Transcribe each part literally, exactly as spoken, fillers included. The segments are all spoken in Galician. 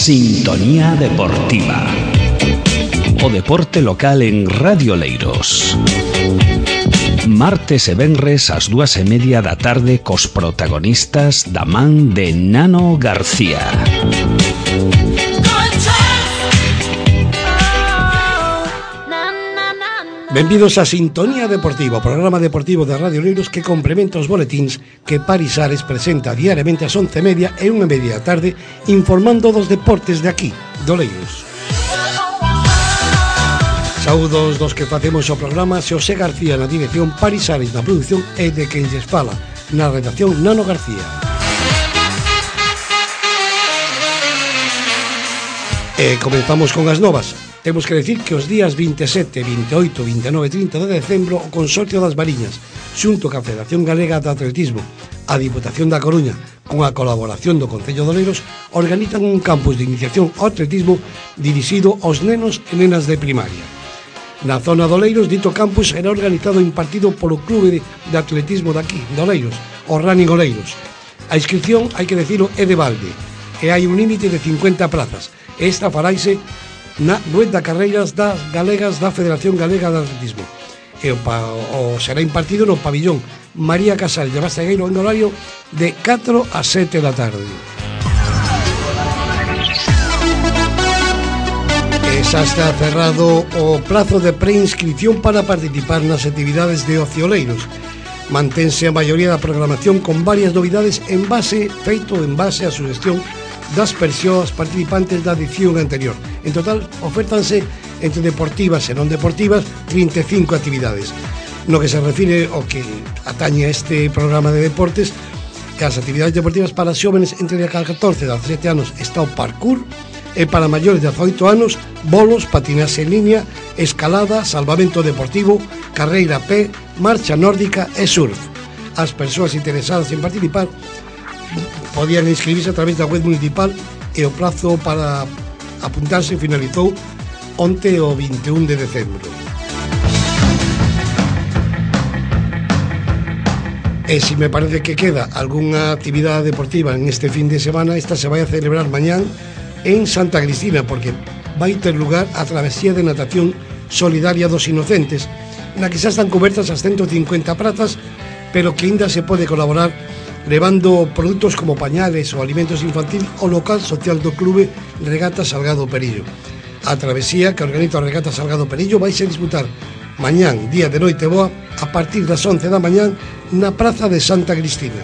Sintonía Deportiva. O deporte local en Radio Oleiros. Martes e venres ás dúas e media da tarde cos protagonistas da man de Nano García. Benvidos a Sintonía Deportiva, o programa deportivo de Radio Oleiros que complementa os boletíns que Paris Ares presenta diariamente ás once e media e unha e media da tarde, informando dos deportes de aquí, de Oleiros. Saúdos dos que facemos o programa, Xosé García na dirección, Paris Ares na produción e de quen lles fala na redacción, Nano García. E comenzamos con as novas. Temos que decir que os días vinte e sete, vinte e oito, vinte e nove e trinta de decembro o Consorcio das Mariñas, xunto ca Federación Galega de Atletismo, a Diputación da Coruña, con a colaboración do Concello de Oleiros, organizan un campus de iniciación ao atletismo dirixido aos nenos e nenas de primaria. Na zona de Oleiros, dito campus era organizado e impartido polo Clube de Atletismo daqui, de Oleiros, o Running Oleiros. A inscripción, hai que decirlo, é de balde, e hai un límite de cincuenta plazas. Esta faraise na Rueda de Carreiras das Galegas da Federación Galega de Atletismo. E o, pa, o será impartido no pabillón María Casal de Bastegueiro en horario de catro a sete da tarde. E xa está cerrado o prazo de preinscripción para participar nas actividades de ocio Oleiros. Mantense a maioría da programación con varias novidades en base, feito en base á sugestión das persoas participantes da edición anterior. En total, ofértanse entre deportivas e non deportivas trinta e cinco actividades. No que se refire ao que atañe a este programa de deportes, que as actividades deportivas para xóvenes entre catorce e dezasete anos está o parkour, e para maiores de dezaoito anos, bolos, patinaxe en línea, escalada, salvamento deportivo, carreira a pé, marcha nórdica e surf. As persoas interesadas en participar podían inscribirse a través da web municipal e o prazo para apuntarse finalizou onte o vinte e un de decembro. E se me parece que queda algunha actividade deportiva en este fin de semana, esta se vai a celebrar mañán en Santa Cristina, porque vai ter lugar a travesía de natación solidaria dos inocentes, na que xa están cobertas as ciento cincuenta prazas, pero que ainda se pode colaborar levando produtos como pañales ou alimentos infantil ao local social do clube Regata Salgado Perillo. A travesía que organiza o Regata Salgado Perillo vai se disputar mañán, día de noite boa, a partir das once da mañán na praza de Santa Cristina.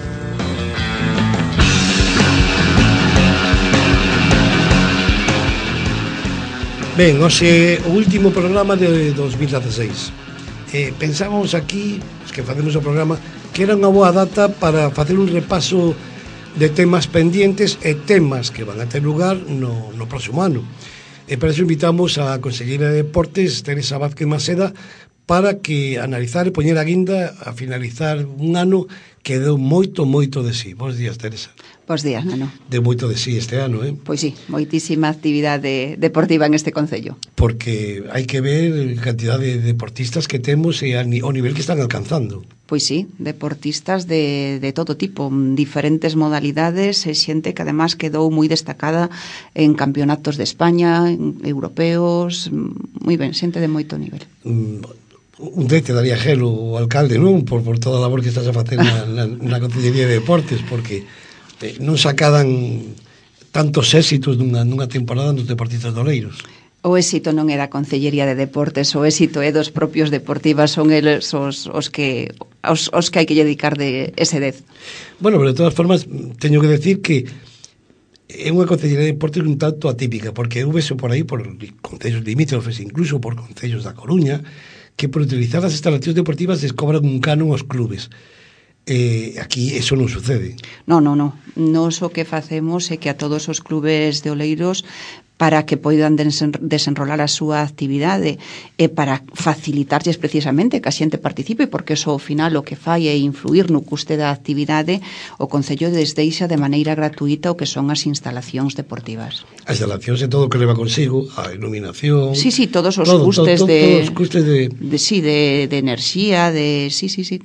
Ben, hoxe o último programa de dos mil dezasseis. Eh, pensábamos aquí, os que facemos o programa, que era unha boa data para facer un repaso de temas pendientes e temas que van a ter lugar no, no próximo ano. E para iso invitamos a Conselleira de Deportes, Teresa Vázquez Maseda, para que analizar e poñer a guinda a finalizar un ano que deu moito, moito de sí. Bos días, Teresa. Bos días, Nano. Deu moito de sí este ano, eh? Pois sí, moitísima actividade deportiva en este concello. Porque hai que ver a cantidad de deportistas que temos e o nivel que están alcanzando. Pois sí, deportistas de, de todo tipo, diferentes modalidades, e xente que además quedou moi destacada en campeonatos de España, en europeos, moi ben, xente de moito nivel. Mm, un dete daría gelo o alcalde, non? Por, por toda a labor que estás a facer na, na, na Consellería de Deportes, porque eh, non sacadan tantos éxitos nunha, nunha temporada nos deportistas de Oleiros. O éxito non é da Consellería de Deportes, o éxito é dos propios deportivas, son eles os, os que os, os que hai que dedicar de ese dez. Bueno, pero de todas formas, teño que decir que é unha Consellería de Deportes un tanto atípica, porque houvese por aí, por concellos limítrofes, incluso por concellos da Coruña, que por utilizar as instalacións deportivas les cobran un canon aos clubes. Eh, aquí eso non sucede. Non, non, non. Nos o que facemos é que a todos os clubes de Oleiros, para que poidan desenrolar a súa actividade e para facilitarlles precisamente que a xente participe, porque eso ao final o que fai é influir no custe da actividade, o Concello les deixa de maneira gratuita o que son as instalacións deportivas. As instalacións e todo o que leva consigo, a iluminación... Sí, sí, todos os todo, custes todo, todo, de... todos os custes de... de sí, de, de enerxía, de... Sí, sí, sí, todo.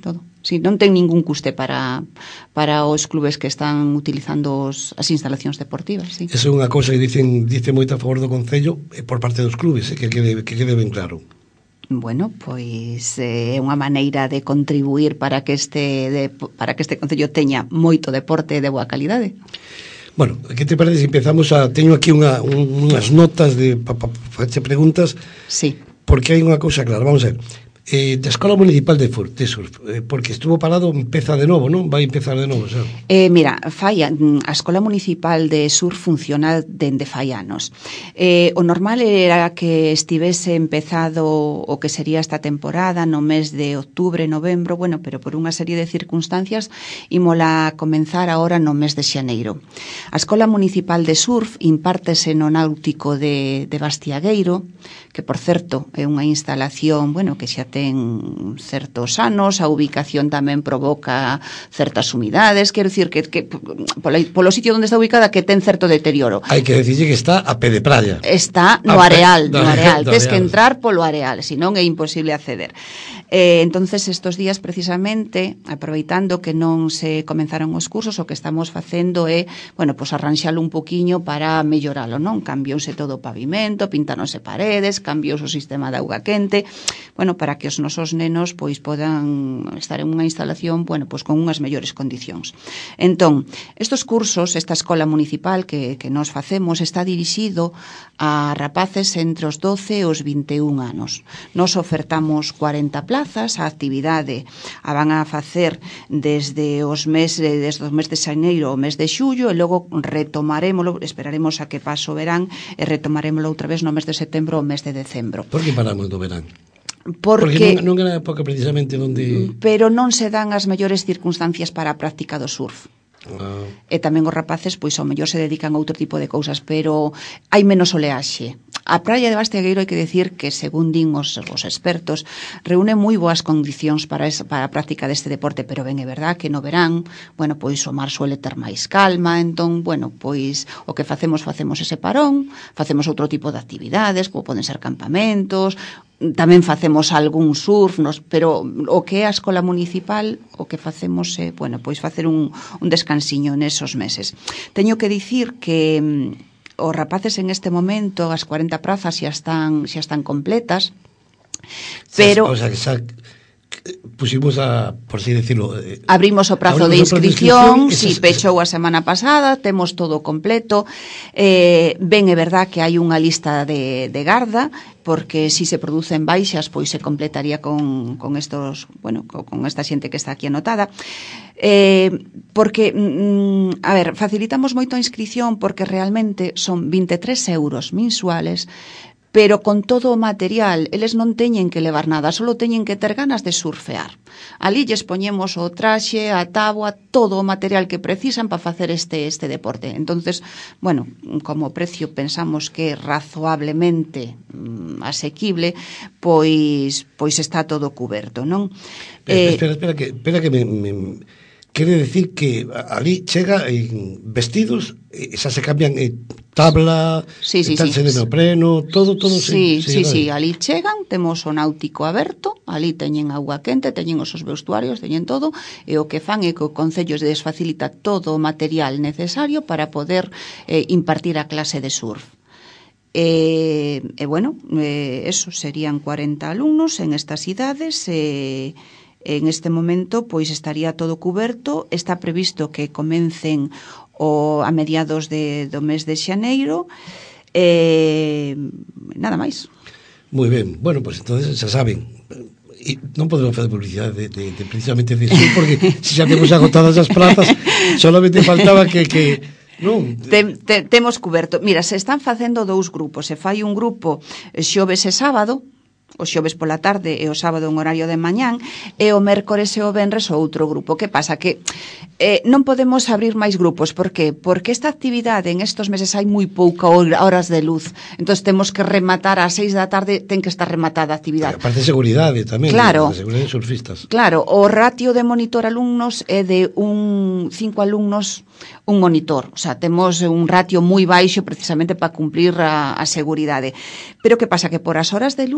Si non ten ningún custe para para os clubes que están utilizando os, as instalacións deportivas, sí. Esa é unha cousa que dicen, dice moito a favor do Concello eh, por parte dos clubes, eh, que, quede, que quede ben claro. Bueno, pois é eh, unha maneira de contribuir para que este de, para que este Concello teña moito deporte de boa calidade. Bueno, que te parece se empezamos a... Teño aquí unha, un, unhas notas de pa, pa, pa, pa, preguntas. Sí. Porque hai unha cousa clara, vamos a ver. Eh, da Escola Municipal de, Fur, de Surf, eh, porque estuvo parado, empeza de novo, non? Vai empezar de novo, xa. Eh, mira, fai, a Escola Municipal de Surf funciona dende fai anos. Eh, o normal era que estivese empezado o que sería esta temporada no mes de outubro, novembro, bueno, pero por unha serie de circunstancias ímola comenzar agora no mes de xaneiro. A Escola Municipal de Surf impártese no náutico de, de Bastiagueiro, que, por certo, é unha instalación, bueno, que xa ten certos anos, a ubicación tamén provoca certas humidades, quero dicir que, que polo, polo sitio onde está ubicada que ten certo deterioro. Hai que decirlle que está a pé de praia. Está no areal, no areal, tes que entrar polo areal, senón é imposible acceder. Eh, entonces estos días precisamente, aproveitando que non se comenzaron os cursos, o que estamos facendo é, bueno, pois arranxalo un poquiño para melloralo, non? Cambiouse todo o pavimento, pintanose paredes, cambiouse o sistema de auga quente, bueno, para que os nosos nenos pois podan estar en unha instalación, bueno, pois con unhas mellores condicións. Entón, estos cursos, esta escola municipal que, que nos facemos está dirixido a rapaces entre os doce e os vinte e un anos. Nos ofertamos cuarenta plazas, a actividade a van a facer desde os meses, desde o mes de xaneiro ao mes de xullo, e logo retomarémolo, esperaremos a que paso o verán, e retomarémolo outra vez no mes de setembro ou mes de decembro. Por que paramos do verán? Porque, Porque non, non era época precisamente onde... Pero non se dan as mellores circunstancias para a práctica do surf. Ah. E tamén os rapaces pois ao mellor se dedican a outro tipo de cousas, pero hai menos oleaxe. A praia de Bastegueiro hai que decir que, según din os, os expertos, reúne moi boas condicións para, es, para a práctica deste deporte, pero ben é verdad que no verán, bueno, pois o mar suele ter máis calma, entón, bueno, pois o que facemos, facemos ese parón, facemos outro tipo de actividades, como poden ser campamentos, tamén facemos algún surf, nos, pero o que é a escola municipal, o que facemos é, bueno, pois facer un, un descansiño nesos meses. Teño que dicir que os rapaces en este momento, as cuarenta prazas xa están xa están completas, pero... O sea, que xa pusimos a, por así decirlo... Eh, abrimos o prazo de inscripción, si sí, pechou a semana pasada, temos todo completo. Eh, ben é verdad que hai unha lista de, de garda, porque si se producen baixas, pois se completaría con, con estos, bueno, con esta xente que está aquí anotada. Eh, porque, mm, a ver, facilitamos moito a inscripción porque realmente son vinte e tres euros mensuales, pero con todo o material, eles non teñen que levar nada, só teñen que ter ganas de surfear. Ali lles poñemos o traxe, a táboa, todo o material que precisan para facer este este deporte. Entonces, bueno, como precio pensamos que é razoablemente mm, asequible, pois pois está todo cuberto, non? Espera, eh, espera, espera que espera que me, me quere decir que ali chega en vestidos, e xa se cambian e tabla, sí, sí, sí. de neopreno, todo, todo. Sí, se, sí, se sí, ali chegan, temos o náutico aberto, ali teñen agua quente, teñen os vestuarios, teñen todo, e o que fan é que o Concello les facilita todo o material necesario para poder eh, impartir a clase de surf. E, e bueno, eh, eso, serían cuarenta alumnos en estas idades, e... Eh, en este momento pois estaría todo cuberto, está previsto que comencen o, a mediados de, do mes de xaneiro, e nada máis. Moi ben, bueno, pois pues, entonces xa saben, e non podemos facer publicidade de, de, de precisamente de eso, porque se xa temos agotadas as plazas, solamente faltaba que... que non. Te, te, temos cuberto. Mira, se están facendo dous grupos, se fai un grupo xoves e sábado, o xoves pola tarde e o sábado en horario de mañán, e o mércores e o venres o outro grupo. Que pasa? Que eh, non podemos abrir máis grupos. Por que? Porque esta actividade en estos meses hai moi pouca horas de luz. Entón temos que rematar ás seis da tarde, ten que estar rematada a actividade. Aparte de seguridade tamén, claro, de seguridade de surfistas. Claro, o ratio de monitor alumnos é de un cinco alumnos un monitor, o sea, temos un ratio moi baixo precisamente para cumplir a, a seguridade. Pero que pasa? Que por as horas de luz que hai en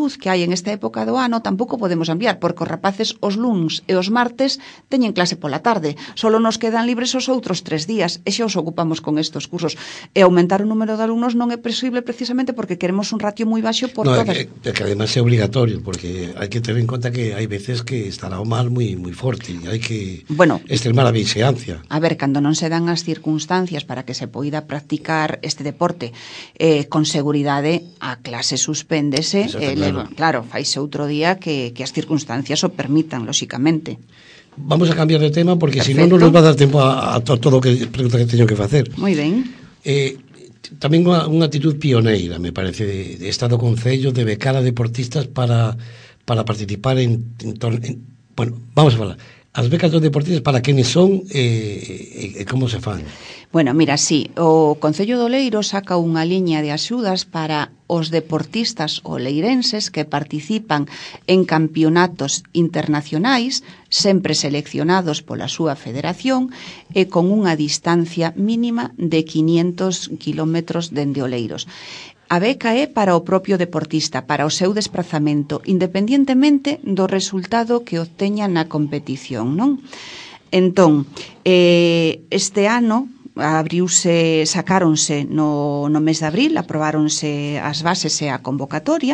en esta época do ano tampouco podemos enviar, porque os rapaces os luns e os martes teñen clase pola tarde, solo nos quedan libres os outros tres días, e xa os ocupamos con estes cursos, e aumentar o número de alumnos non é posible precisamente porque queremos un ratio moi baixo por no, todas. É que, é que además é obligatorio, porque hai que ter en conta que hai veces que estará o mal moi moi forte, e hai que bueno, extremar a vigilancia. A ver, cando non se dan as circunstancias para que se poida practicar este deporte eh, con seguridade, a clase suspéndese, eh, claro. claro, faise outro día que, que as circunstancias o permitan, lóxicamente. Vamos a cambiar de tema, porque se non non nos va a dar tempo a, a to, todo o que pregunta que teño que facer. Moi ben. Eh, tamén unha, unha actitud pioneira, me parece, de, de Estado Concello, de becar a deportistas para, para participar en, en, en... Bueno, vamos a falar. As becas dos deportistas, para quenes son e eh, eh, como se fan? Bueno, mira, sí, o Concello de Oleiros saca unha liña de axudas para os deportistas oleirenses que participan en campeonatos internacionais, sempre seleccionados pola súa federación e con unha distancia mínima de quinientos kilómetros dende Oleiros. A beca é para o propio deportista, para o seu desplazamento, independientemente do resultado que obteña na competición, non? Entón, eh, este ano abriuse, sacáronse no, no mes de abril, aprobáronse as bases e a convocatoria,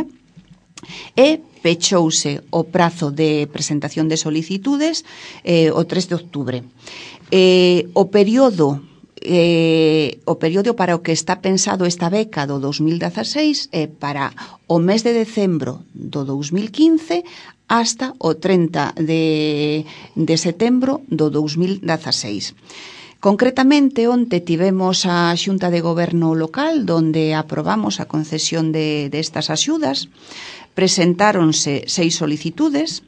e pechouse o prazo de presentación de solicitudes eh, o tres de outubro. Eh, o período Eh, o período para o que está pensado esta beca do dos mil dezaseis é para o mes de decembro do dos mil quince hasta o trinta de, de setembro do dos mil dezaseis. Concretamente, onte tivemos a Xunta de Goberno local, donde aprobamos a concesión de, de estas axudas. Presentáronse seis solicitudes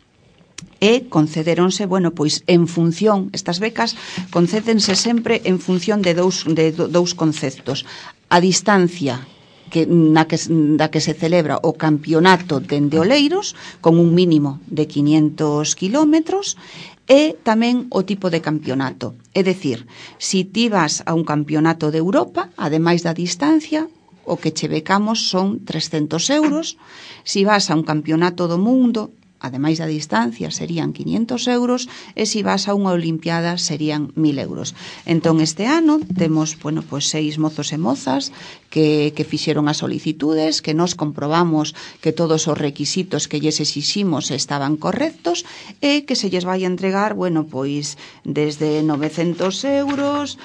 e concedéronse, bueno, pois en función, estas becas concédense sempre en función de dous, de dous conceptos. A distancia que, na que, da que se celebra o campeonato dende Oleiros, con un mínimo de quinientos kilómetros, e tamén o tipo de campeonato. É dicir, si ti vas a un campeonato de Europa, ademais da distancia, o que che becamos son trescentos euros. Si vas a un campeonato do mundo, ademais da distancia, serían quinientos euros, e se vas a unha olimpiada serían mil euros. Entón, este ano temos, bueno, pues seis mozos e mozas que, que fixeron as solicitudes, que nos comprobamos que todos os requisitos que lles exiximos estaban correctos, e que se lles vai a entregar, bueno, pois desde novecentos euros,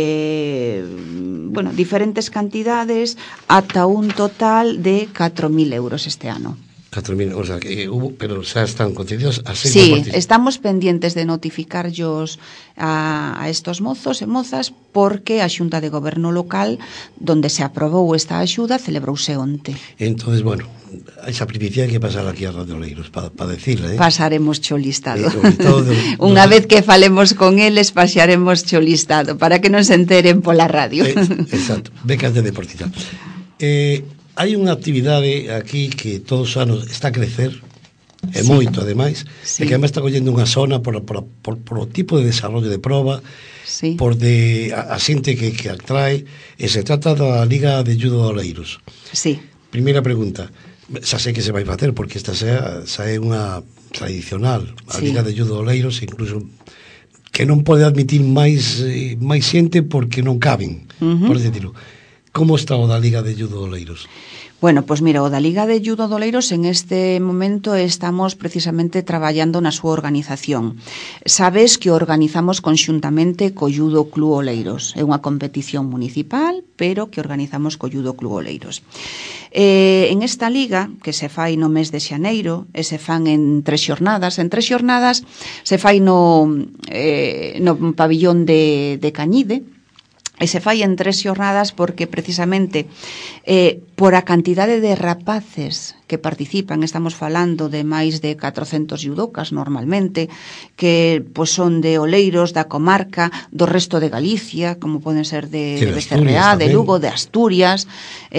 eh, bueno, diferentes cantidades, ata un total de catro mil euros este ano. catro mil, o sea, que hubo, pero xa están concedidos a seis sí, deportistas. Estamos pendientes de notificarllos a, a estos mozos e mozas, porque a Xunta de Goberno local, donde se aprobou esta axuda, celebrouse onte. Entonces, bueno, esa primicia hai que pasar aquí a Radio Oleiros para pa decirla, eh? Pasaremos cho listado. Eh, todo, Unha no, vez que falemos con eles, pasaremos cho listado, para que non se enteren pola radio. Eh, exacto, becas de deportistas. Eh... Hai unha actividade aquí que todos os anos está a crecer, e sí, moito, ademais, sí, e que ademais está collendo unha zona por, por, por, por o tipo de desarrollo de proba, sí, por de a, a xente que, que atrae, e se trata da Liga de Judo de Oleiros. Sí. Primeira pregunta, xa sei que se vai facer, porque esta xa, xa é unha tradicional, a sí, Liga de Judo de Oleiros, incluso que non pode admitir máis, máis xente porque non caben, uh-huh, por decirlo. Como está o da Liga de Judo de Oleiros? Bueno, pois mira, o da Liga de Judo de Oleiros en este momento estamos precisamente traballando na súa organización. Sabes que organizamos conxuntamente co Judo Club Oleiros. É unha competición municipal, pero que organizamos co Judo Club Oleiros. Eh, en esta liga, que se fai no mes de xaneiro, e se fan en tres xornadas, en tres xornadas se fai no, eh, no pabillón de, de Cañide, e se fai en tres xornadas porque precisamente eh, por a cantidade de rapaces que participan, estamos falando de máis de catrocentos judocas normalmente, que pois, son de Oleiros, da comarca, do resto de Galicia, como poden ser de, de Becerreá, de Lugo, de Asturias.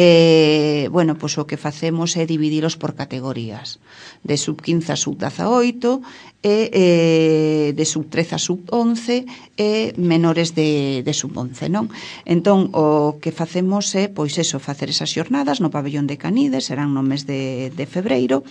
Eh, bueno, pois o que facemos é dividilos por categorías, de sub quince a sub dezaoito, e eh, de sub trece a sub once e menores de, de sub once, non? Entón, o que facemos é, pois eso, facer esas xornadas no pabellón de Canide, serán no mes de de, de febreiro.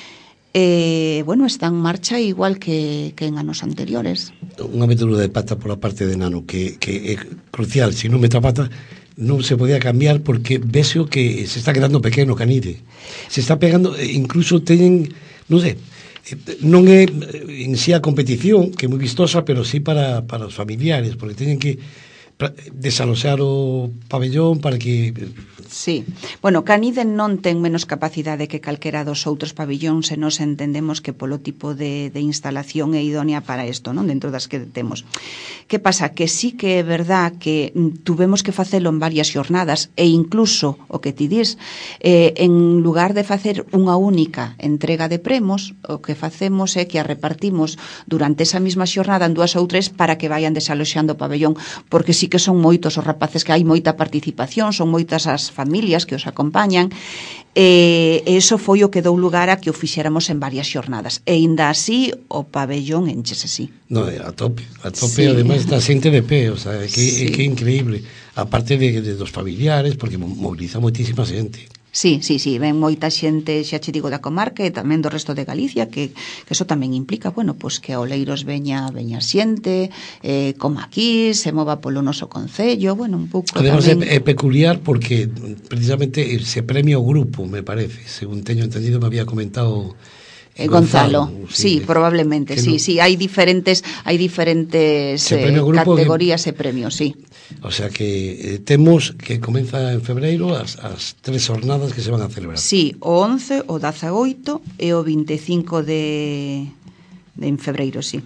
Eh, bueno, está en marcha igual que, que en anos anteriores. Unha metedura de pata por a parte de Nano que, que é crucial, se non mete a pata non se podía cambiar porque vese o que se está quedando pequeno Canide, se está pegando, incluso teñen, non sei, non é en sí a competición que é moi vistosa, pero sí para, para os familiares, porque teñen que desaloxar o pabellón para que... Sí, bueno, Canide non ten menos capacidade que calquera dos outros pabellóns e nos entendemos que polo tipo de, de instalación é idónea para isto, non? Dentro das que temos. Que pasa? Que sí que é verdad que tuvemos que facelo en varias xornadas e incluso, o que ti dis, eh, en lugar de facer unha única entrega de premos, o que facemos é que a repartimos durante esa mesma xornada en dúas ou tres para que vayan desaloxando o pabellón, porque sí que son moitos os rapaces, que hai moita participación, son moitas as familias que os acompañan, e iso foi o que dou lugar a que o fixéramos en varias xornadas, e ainda así o pabellón enchese, sí. No, a tope, a tope, sí. Ademais está xente de pé, o sea, que, sí. que é increíble, aparte de, de dos familiares, porque moviliza moitísima xente. Sí, sí, sí, ven moita xente, xa che digo, da comarca e tamén do resto de Galicia, que, que eso tamén implica, bueno, pois que a Oleiros veña, veña xente, eh, como aquí, se mova polo noso concello, bueno, un pouco además tamén... é, é peculiar porque precisamente se premia o grupo, me parece, según teño entendido, me había comentado... Eh, Gonzalo, Gonzalo, sí, sí, probablemente, sí, no, sí, hai diferentes hai diferentes eh, categorías que, e premios, sí. O sea que eh, temos que comeza en febreiro as, as tres jornadas que se van a celebrar. Sí, o once, o dezaoito e o vinte e cinco de, de en febreiro, sí.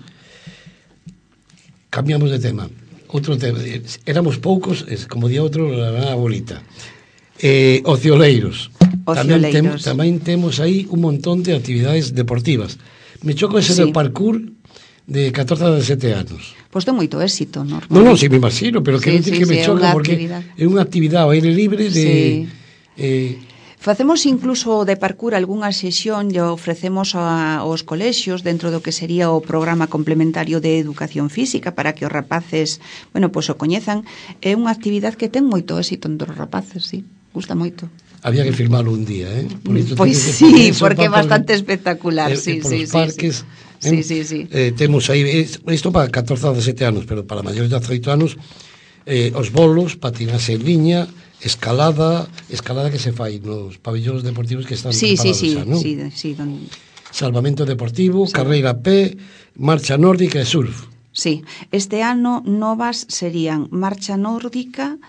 Cambiamos de tema. Outro tema, éramos poucos, como día outro, a bolita. Eh, ocioleiros. Tamén, tem, tamén temos aí un montón de actividades deportivas. Me choco ese sí. do parkour de catorce a dezasete anos. Pois de moito éxito, normal. Non, non, si me imagino, pero que, sí, sí, que me sí, choca porque actividad. É unha actividade ao aire libre de... Sí. Eh, Facemos incluso de parkour algunha sesión e ofrecemos a, aos colexios dentro do que sería o programa complementario de educación física para que os rapaces, bueno, pois o coñezan. É unha actividade que ten moito éxito entre os rapaces, sí, gusta moito. Había que firmalo un día, eh? Por pois sí, porque é bastante espectacular, eh, sí, sí, sí, parques, sí, sí, sí, sí. Eh, temos aí, isto para catorce a dezasete anos, pero para maiores de dezaoito anos, eh, os bolos, patinaxe en liña, escalada, escalada que se fai nos pabellóns deportivos que están sí, preparados sí, xa, non? Sí, sí, don... Salvamento deportivo, sí. Carreira a pé, marcha nórdica e surf. Sí, este ano novas serían marcha nórdica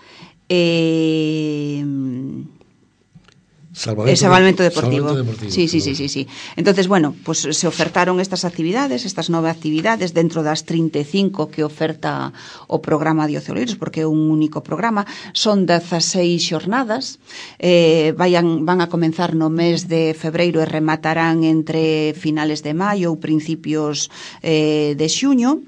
e... Salvamento, el salvamento deportivo. Salvamento deportivo. Sí, sí, sí, sí, sí. Entonces, bueno, pues se ofertaron estas actividades, estas nove actividades dentro das trinta e cinco que oferta o programa de Ocioleiros, porque é un único programa, son dezaseis xornadas, eh, vayan, van a comenzar no mes de febreiro e rematarán entre finales de maio ou principios eh, de xuño.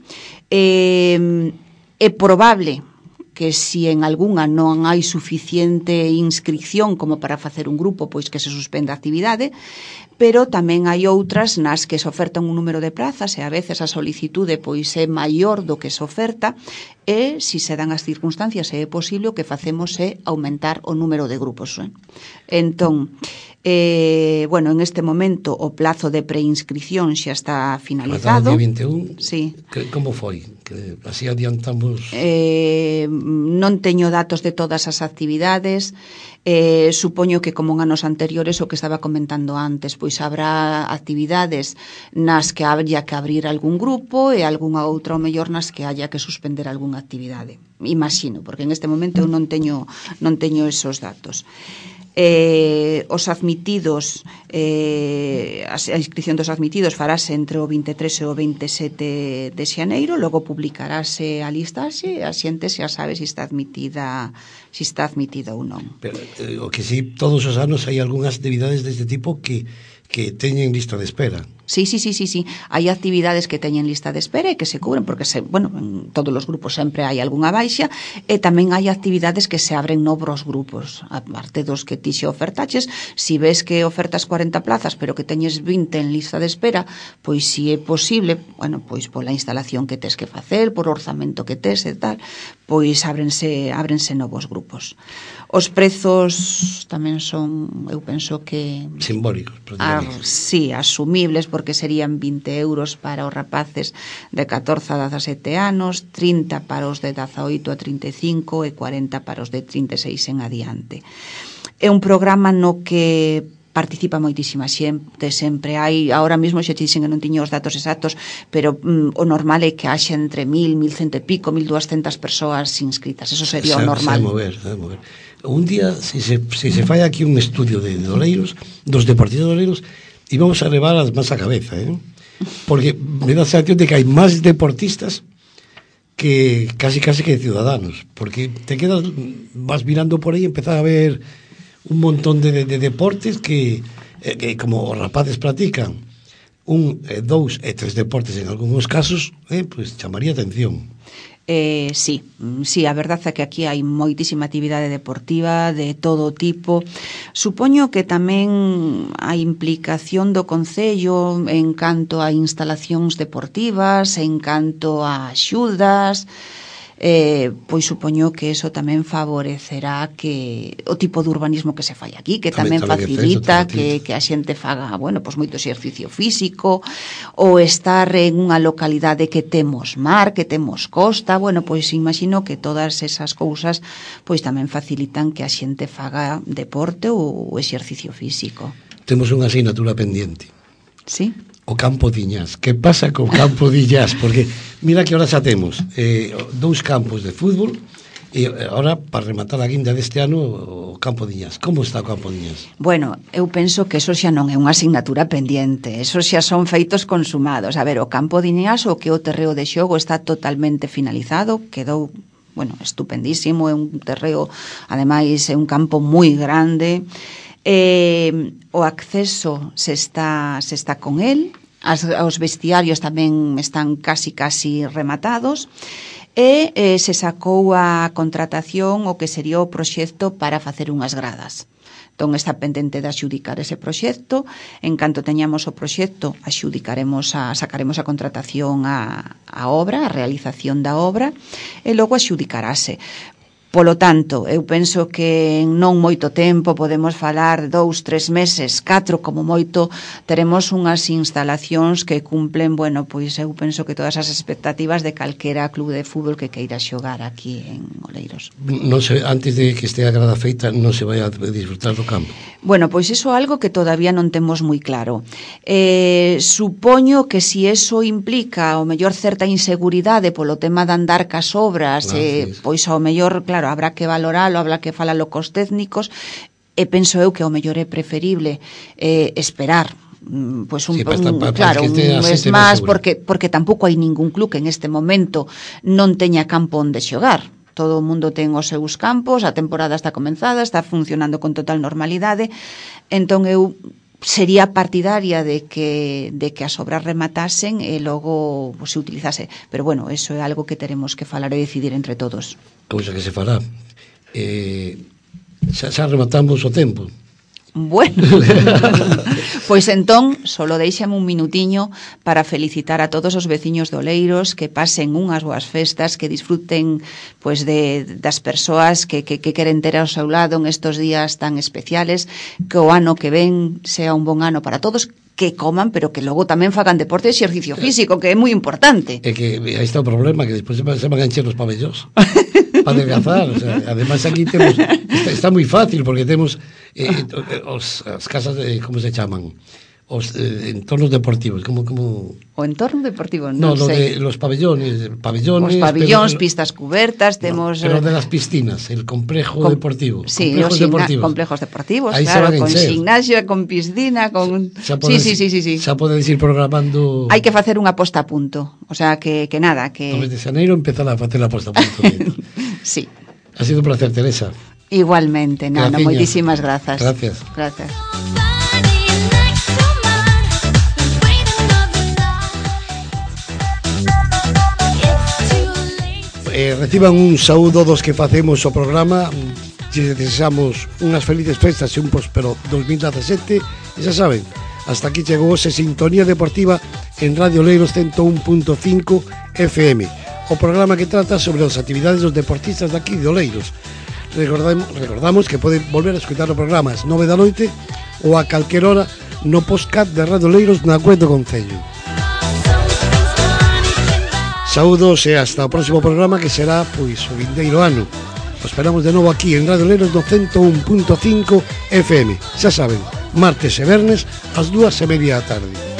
Eh, é probable que si en algunha non hai suficiente inscripción como para facer un grupo, pois que se suspenda a actividade, pero tamén hai outras nas que se oferta un número de plazas e a veces a solicitude pois é maior do que se oferta e si se dan as circunstancias e é posible o que facemos é aumentar o número de grupos. Eh? Entón, Eh, bueno, en este momento o plazo de preinscripción xa está finalizado. O día vinte e un, sí. que, como foi? Que así adiantamos... Eh, non teño datos de todas as actividades, eh, supoño que como en anos anteriores o que estaba comentando antes, pois habrá actividades nas que haya que abrir algún grupo e algunha outra ou mellor nas que haya que suspender algunha actividade. Imagino, porque en este momento eu non teño, non teño esos datos. Eh, os admitidos eh, a inscripción dos admitidos farase entre o vinte e tres e o vinte e sete de xaneiro, logo publicarase a listaxe e a xente xa sabe se está admitida se está admitida ou non. Pero eh, o que si todos os anos hai algunhas actividades deste tipo que que teñen lista de espera. Sí, sí, sí, sí, sí. Hai actividades que teñen lista de espera e que se cubren, porque, se, bueno, en todos os grupos sempre hai algunha baixa, e tamén hai actividades que se abren novos grupos, aparte dos que ti xe ofertaches. Si ves que ofertas cuarenta plazas, pero que teñes vinte en lista de espera, pois si é posible, bueno, pois pola instalación que tes que facer, por orzamento que tes e tal, pois ábrense, ábrense novos grupos. Os prezos tamén son, eu penso que... simbólicos, Ah, prácticamente. sí, asumibles, porque serían vinte euros para os rapaces de catorce a dezasete anos, trinta para os de dezaoito a trinta e cinco e cuarenta para os de trinta e seis en adiante. É un programa no que participa moitísima xente, sempre hai, ahora mesmo xa te dixen que non tiño os datos exactos, pero mm, o normal é que haxa entre mil, mil cento e pico, mil duascentas persoas inscritas, eso sería o normal. Se mover, se mover. Un día, se se, se, se fai aquí un estudio de, de Oleiros, dos deportistas de Oleiros, íbamos a levar as más a cabeza, eh? Porque me da a sensación de que hai máis deportistas que casi casi que ciudadanos, porque te quedas, vas mirando por aí e empezas a ver un montón de, de, de deportes que, eh, que como os rapaces practican un, eh, dous e tres deportes en algúns casos, eh, pues chamaría atención. Eh, sí, sí, a verdade é que aquí hai moitísima actividade deportiva de todo tipo. Supoño que tamén a implicación do Concello en canto a instalacións deportivas, en canto a axudas, eh, pois supoño que eso tamén favorecerá que o tipo de urbanismo que se fai aquí, que tamén, tamén, tamén facilita que, que, que a xente faga, bueno, pois moito exercicio físico, ou estar en unha localidade que temos mar, que temos costa, bueno, pois imagino que todas esas cousas pois tamén facilitan que a xente faga deporte ou exercicio físico. Temos unha asignatura pendiente. Sí. O campo de Iñás. Que pasa co campo de Iñás? Porque mira que ahora xa temos eh, dous campos de fútbol e ahora, para rematar a guinda deste ano, o campo de Iñás. Como está o campo de Iñás? Bueno, eu penso que eso xa non é unha asignatura pendiente, eso xa son feitos consumados. A ver, o campo de Iñás, o que o terreo de xogo está totalmente finalizado, quedou, bueno, estupendísimo, é un terreo, ademais é un campo moi grande. Eh, o acceso se está, se está con el, as, os vestiarios tamén están casi casi rematados e eh, se sacou a contratación o que sería o proxecto para facer unhas gradas. Entón está pendente de axudicar ese proxecto. En canto teñamos o proxecto, axudicaremos a, sacaremos a contratación a, a obra, a realización da obra, e logo axudicarase. Polo tanto, eu penso que en non moito tempo podemos falar dous, tres meses, catro como moito, teremos unhas instalacións que cumplen, bueno, pois eu penso que todas as expectativas de calquera clube de fútbol que queira xogar aquí en Oleiros. Non se, antes de que este a grada feita, non se vai a disfrutar do campo? Bueno, pois iso é algo que todavía non temos moi claro. Eh, supoño que si eso implica o mellor certa inseguridade polo tema de andar cas obras, ah, eh, sí, sí. Pois ao mellor, claro, habrá que valoralo, habrá que falalo cos técnicos, e penso eu que ao mellor é preferible eh, esperar pois un, sí, un, un claro, un mes máis, porque, porque tampouco hai ningún club que en este momento non teña campo onde xogar. Todo o mundo ten os seus campos, a temporada está comenzada, está funcionando con total normalidade, entón eu sería partidaria de que de que as obras rematasen e logo pues, se utilizase, pero bueno, eso é algo que teremos que falar e decidir entre todos. Cousa que se fará. Eh, xa, xa rematamos o tempo. Bueno, pois entón, solo deixame un minutiño para felicitar a todos os veciños de Oleiros, que pasen unhas boas festas, que disfruten pois de das persoas que, que, que queren ter ao seu lado en estos días tan especiales, que o ano que ven sea un bon ano para todos, que coman, pero que logo tamén fagan deporte e exercicio físico, que é moi importante. É que aí está o problema, que despois se van a encher os pabellós para adelgazar, o sea, además aquí temos, está, está moi fácil, porque temos eh, os, as casas, de, como se chaman? Os eh, entornos deportivos, como como o entorno deportivo, non no, sei. No, de los pabellones, pabellones, os pabellóns, pero, pistas cubertas, temos no, pero de las piscinas, el complejo com, deportivo, sí, complejos signa, deportivos. Complejos deportivos, ahí claro, con encher. gimnasio, con piscina, con sí, sí, sí, sí, sí, sí. Xa podes ir programando. Hai que facer unha posta a punto, o sea, que que nada, que no mes de xaneiro empezar a facer a posta a punto. Sí. Ha sido un placer, Teresa. Igualmente, Nano, moitísimas grazas. Gracias. Gracias. Eh, reciban un saúdo dos que facemos o programa. Lle desexamos unhas felices festas e un próspero dos mil dezasete. E xa saben, hasta aquí chegou ese Sintonía Deportiva en Radio Oleiros ciento un punto cinco F M. o programa que trata sobre as actividades dos deportistas daqui de Oleiros. Recordamos, recordamos que pode volver a escutar o programa ás nove da noite ou a calquer hora no podcast de Radio Oleiros na web do Concello. Saúdos e hasta o próximo programa, que será pois o vindeiro ano. Os esperamos de novo aquí en Radio Oleiros no ciento un punto cinco F M. Xa saben, martes e vernes ás dúas e media da tarde.